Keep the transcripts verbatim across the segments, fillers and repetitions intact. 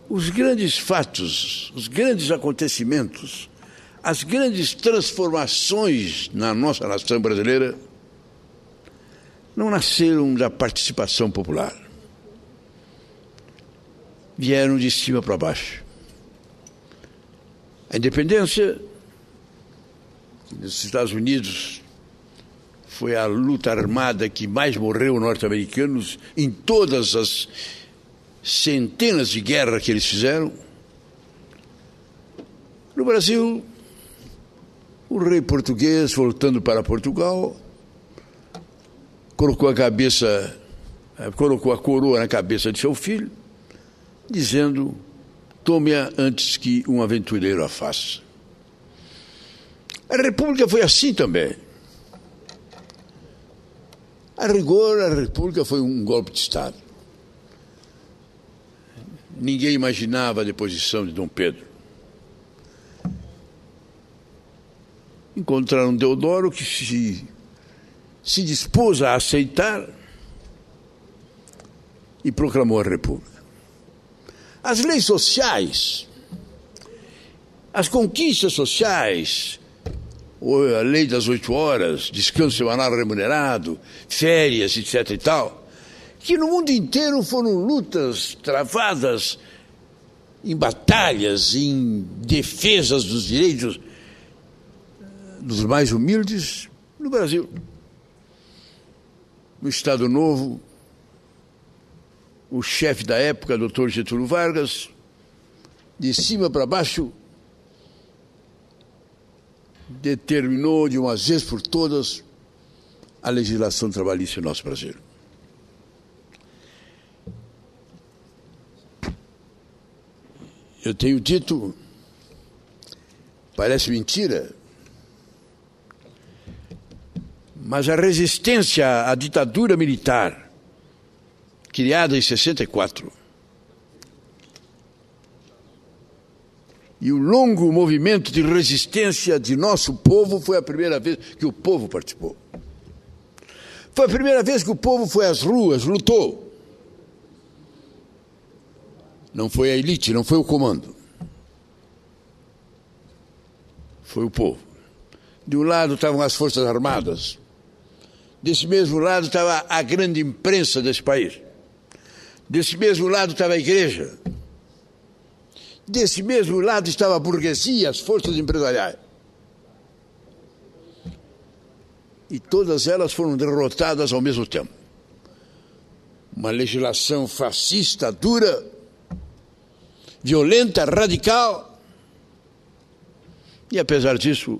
os grandes fatos, os grandes acontecimentos, as grandes transformações na nossa nação brasileira não nasceram da participação popular. Vieram de cima para baixo. A independência dos Estados Unidos foi a luta armada que mais morreu norte-americanos em todas as centenas de guerras que eles fizeram. No Brasil, o rei português, voltando para Portugal, colocou a cabeça, colocou a coroa na cabeça de seu filho, dizendo: tome-a antes que um aventureiro a faça. A República foi assim também. A rigor, a República foi um golpe de Estado. Ninguém imaginava a deposição de Dom Pedro. Encontraram Deodoro, que se, se dispôs a aceitar e proclamou a República. As leis sociais, as conquistas sociais, a lei das oito horas, descanso semanal remunerado, férias, etc e tal, que no mundo inteiro foram lutas travadas em batalhas, em defesas dos direitos dos mais humildes, no Brasil. No Estado Novo, o chefe da época, doutor Getúlio Vargas, de cima para baixo, determinou de uma vez por todas a legislação trabalhista em nosso Brasil. Eu tenho dito, parece mentira, mas a resistência à ditadura militar, criada em sessenta e quatro, e o longo movimento de resistência de nosso povo, foi a primeira vez que o povo participou. Foi a primeira vez que o povo foi às ruas, lutou. Não foi a elite, não foi o comando. Foi o povo. De um lado estavam as Forças Armadas. Desse mesmo lado estava a grande imprensa desse país. Desse mesmo lado estava a igreja. Desse mesmo lado estava a burguesia, as forças empresariais. E todas elas foram derrotadas ao mesmo tempo. Uma legislação fascista, dura, violenta, radical. E apesar disso,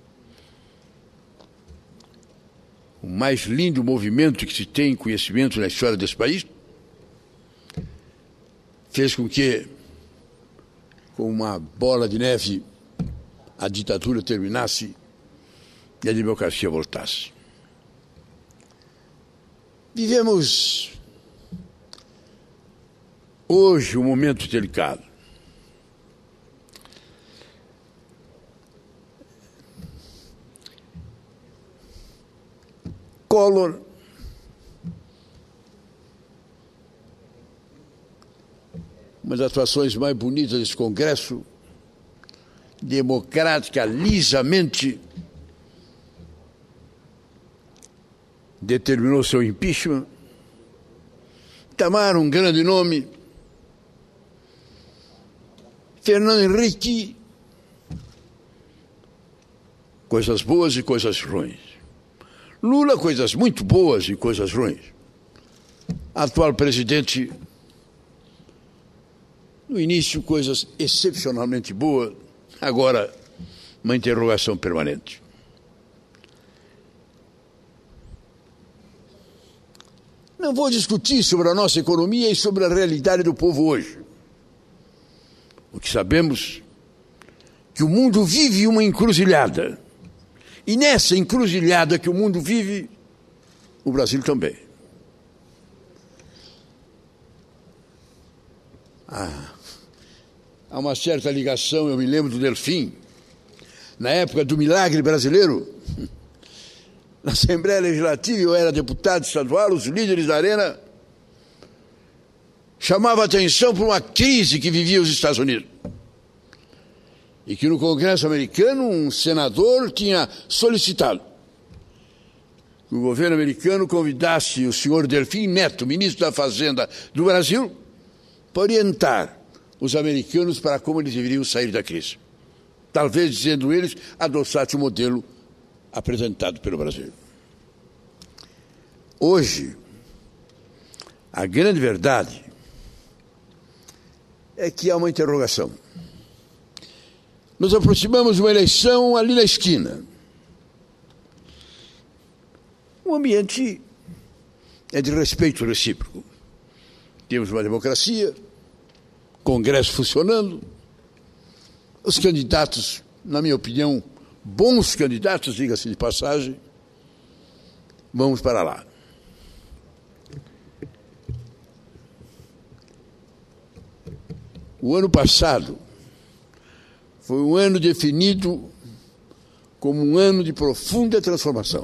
o mais lindo movimento que se tem conhecimento na história desse país fez com que, com uma bola de neve, a ditadura terminasse e a democracia voltasse. Vivemos hoje um momento delicado. Collor uma das atuações mais bonitas desse Congresso, democrática, lisamente, determinou seu impeachment. Itamar, um grande nome. Fernando Henrique, coisas boas e coisas ruins. Lula, coisas muito boas e coisas ruins. Atual presidente, no início, coisas excepcionalmente boas, agora, uma interrogação permanente. Não vou discutir sobre a nossa economia e sobre a realidade do povo hoje. O que sabemos é que o mundo vive uma encruzilhada. E nessa encruzilhada que o mundo vive, o Brasil também. Ah, há uma certa ligação, eu me lembro do Delfim, na época do milagre brasileiro. Na Assembleia Legislativa, eu era deputado estadual, os líderes da Arena chamava a atenção para uma crise que vivia os Estados Unidos. E que no Congresso americano um senador tinha solicitado que o governo americano convidasse o senhor Delfim Neto, ministro da Fazenda do Brasil, para orientar os americanos para como eles deveriam sair da crise. Talvez, dizendo eles, adotasse o modelo apresentado pelo Brasil. Hoje, a grande verdade é que há uma interrogação. Nos aproximamos de uma eleição ali na esquina. O ambiente é de respeito recíproco. Temos uma democracia, Congresso funcionando, os candidatos, na minha opinião, bons candidatos, diga-se de passagem, vamos para lá. O ano passado foi um ano definido como um ano de profunda transformação.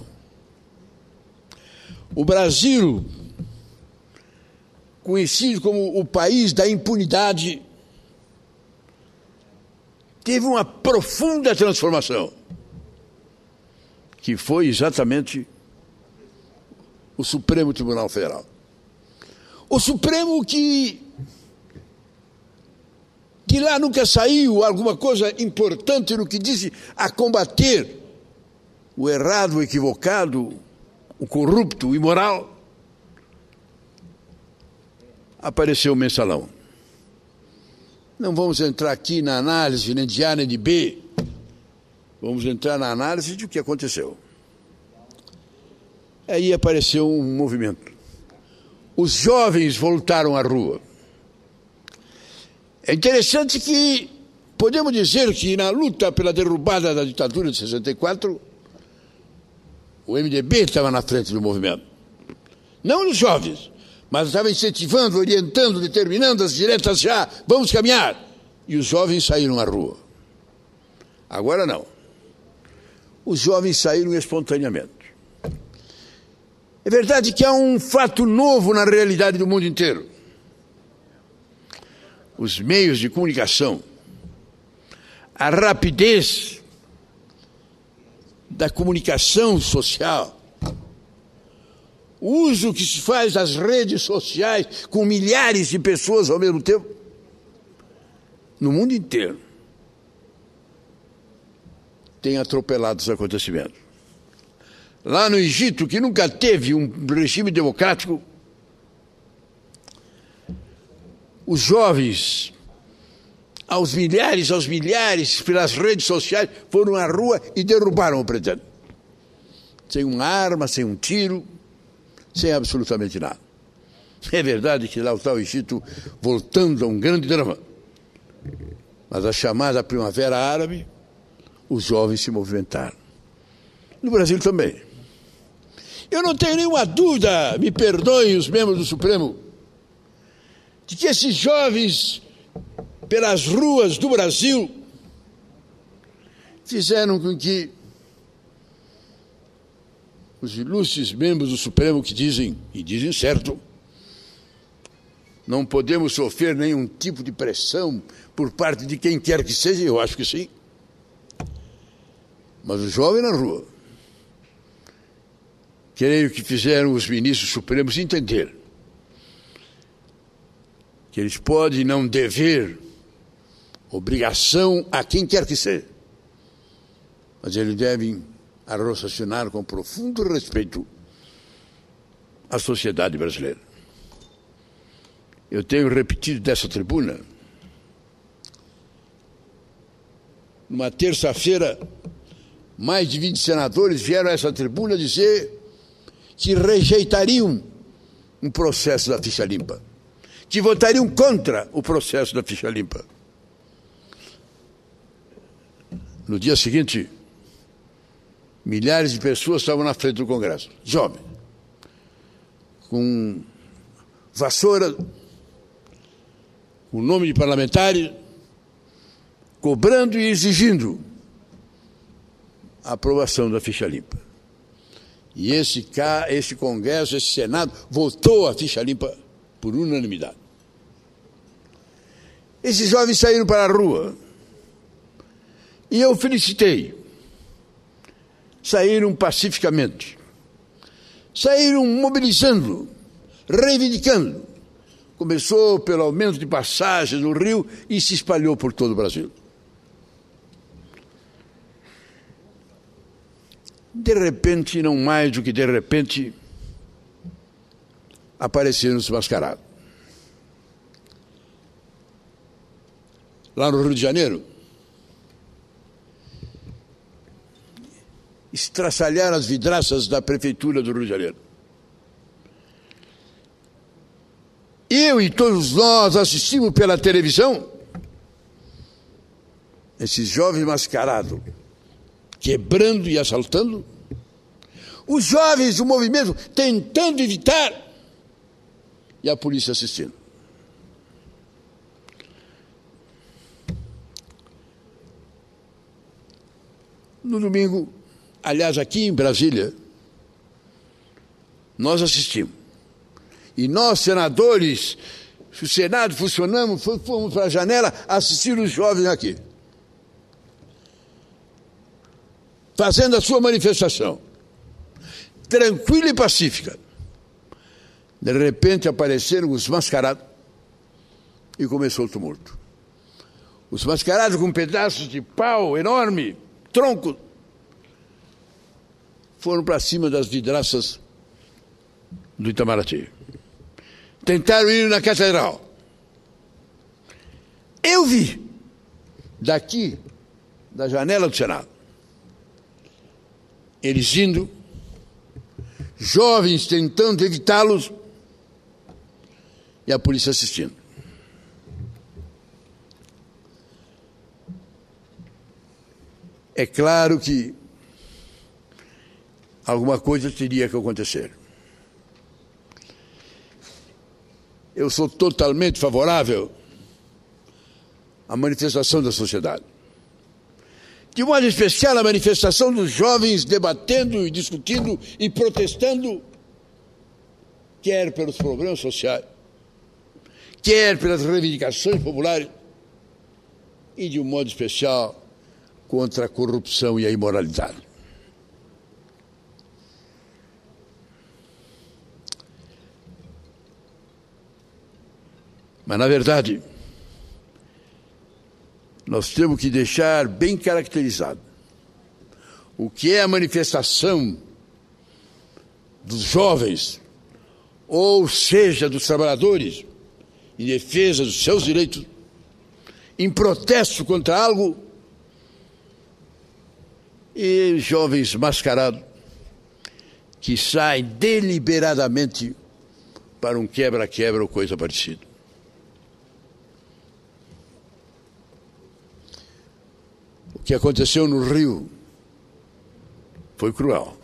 O Brasil, conhecido como o país da impunidade, teve uma profunda transformação, que foi exatamente o Supremo Tribunal Federal. O Supremo que, que lá nunca saiu alguma coisa importante no que diz a combater o errado, o equivocado, o corrupto, o imoral, apareceu o mensalão. Não vamos entrar aqui na análise nem de A nem de B, vamos entrar na análise de o que aconteceu. Aí apareceu um movimento. Os jovens voltaram à rua. É interessante que podemos dizer que na luta pela derrubada da ditadura de sessenta e quatro, o M D B estava na frente do movimento. Não os jovens, mas estava incentivando, orientando, determinando as diretas já, vamos caminhar. E os jovens saíram à rua. Agora não. Os jovens saíram espontaneamente. É verdade que há um fato novo na realidade do mundo inteiro. Os meios de comunicação, a rapidez da comunicação social, o uso que se faz das redes sociais com milhares de pessoas ao mesmo tempo, no mundo inteiro, tem atropelado os acontecimentos. Lá no Egito, que nunca teve um regime democrático, os jovens, aos milhares, aos milhares, pelas redes sociais, foram à rua e derrubaram o presidente. Sem uma arma, sem um tiro, sem absolutamente nada. É verdade que lá está o Egito voltando a um grande drama. Mas a chamada Primavera Árabe, os jovens se movimentaram. No Brasil também. Eu não tenho nenhuma dúvida, me perdoem os membros do Supremo, de que esses jovens, pelas ruas do Brasil, fizeram com que os ilustres membros do Supremo que dizem, e dizem certo, não podemos sofrer nenhum tipo de pressão por parte de quem quer que seja, eu acho que sim. Mas o jovem na rua, creio que fizeram os ministros supremos entender que eles podem não dever obrigação a quem quer que seja, mas eles devem raciocinar com profundo respeito à sociedade brasileira. Eu tenho repetido dessa tribuna, numa terça-feira, mais de vinte senadores vieram a essa tribuna dizer que rejeitariam um processo da ficha limpa, que votariam contra o processo da ficha limpa. No dia seguinte, milhares de pessoas estavam na frente do Congresso, jovens, com vassoura, com nome de parlamentares, cobrando e exigindo a aprovação da ficha limpa. E esse, esse Congresso, esse Senado, votou a ficha limpa por unanimidade. Esses jovens saíram para a rua. E eu felicitei. Saíram pacificamente. Saíram mobilizando, reivindicando. Começou pelo aumento de passagens no Rio e se espalhou por todo o Brasil. De repente, não mais do que de repente, apareceram os mascarados. Lá no Rio de Janeiro, estraçalharam as vidraças da prefeitura do Rio de Janeiro. Eu e todos nós assistimos pela televisão esses jovens mascarados quebrando e assaltando, os jovens do movimento tentando evitar e a polícia assistindo. No domingo, aliás, aqui em Brasília, nós assistimos. E nós, senadores, o Senado, funcionamos, fomos para a janela assistir os jovens aqui, fazendo a sua manifestação, tranquila e pacífica. De repente apareceram os mascarados e começou o tumulto. Os mascarados com pedaços de pau enorme, tronco, foram para cima das vidraças do Itamaraty. Tentaram ir na catedral. Eu vi, daqui, da janela do Senado, eles indo, jovens tentando evitá-los e a polícia assistindo. É claro que alguma coisa teria que acontecer. Eu sou totalmente favorável à manifestação da sociedade. De modo especial, a manifestação dos jovens debatendo e discutindo e protestando, quer pelos problemas sociais, quer pelas reivindicações populares e, de um modo especial, contra a corrupção e a imoralidade. Mas, na verdade, nós temos que deixar bem caracterizado o que é a manifestação dos jovens, ou seja, dos trabalhadores, em defesa dos seus direitos, em protesto contra algo, e jovens mascarados que saem deliberadamente para um quebra-quebra ou coisa parecida. O que aconteceu no Rio foi cruel.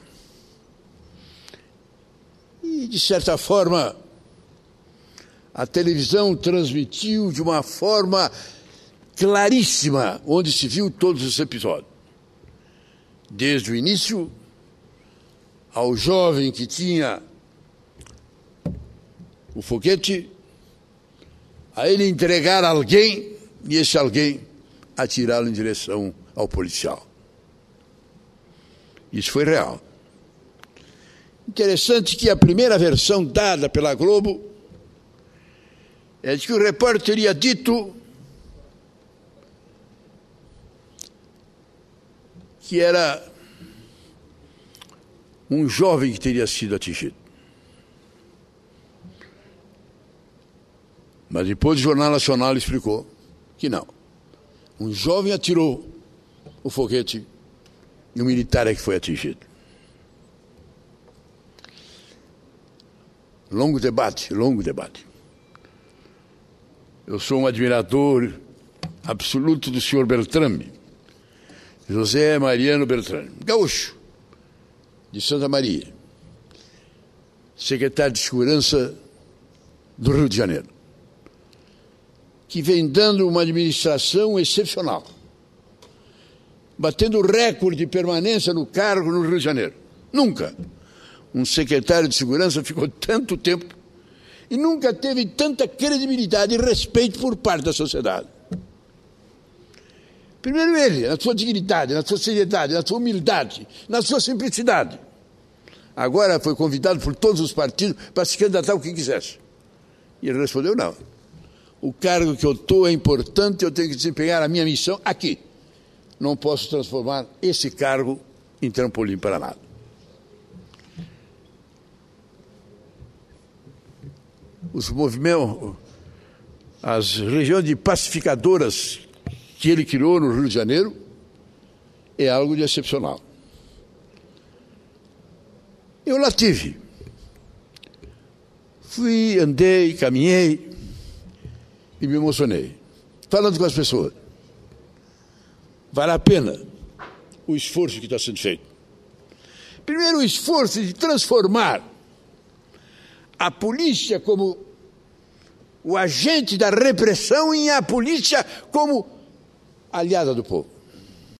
E, de certa forma, a televisão transmitiu de uma forma claríssima, onde se viu todos os episódios. Desde o início, ao jovem que tinha o foguete, a ele entregar a alguém e esse alguém atirá-lo em direção ao policial. Isso foi real. Interessante que a primeira versão dada pela Globo é de que o repórter teria dito que era um jovem que teria sido atingido. Mas depois o Jornal Nacional explicou que não. Um jovem atirou o foguete e o militar é que foi atingido. Longo debate, longo debate. Eu sou um admirador absoluto do senhor Beltrame, José Mariano Beltrame, gaúcho, de Santa Maria, secretário de Segurança do Rio de Janeiro, que vem dando uma administração excepcional, batendo recorde de permanência no cargo no Rio de Janeiro. Nunca um secretário de Segurança ficou tanto tempo e nunca teve tanta credibilidade e respeito por parte da sociedade. Primeiro ele, na sua dignidade, na sua seriedade, na sua humildade, na sua simplicidade. Agora foi convidado por todos os partidos para se candidatar o que quisesse. E ele respondeu, não. O cargo que eu estou é importante, eu tenho que desempenhar a minha missão aqui. Não posso transformar esse cargo em trampolim para nada. Os movimentos, as regiões de pacificadoras que ele criou no Rio de Janeiro é algo de excepcional. Eu lá tive. Fui, andei, caminhei e me emocionei. Falando com as pessoas. Vale a pena o esforço que está sendo feito. Primeiro, o esforço de transformar a polícia como o agente da repressão em a polícia como aliada do povo.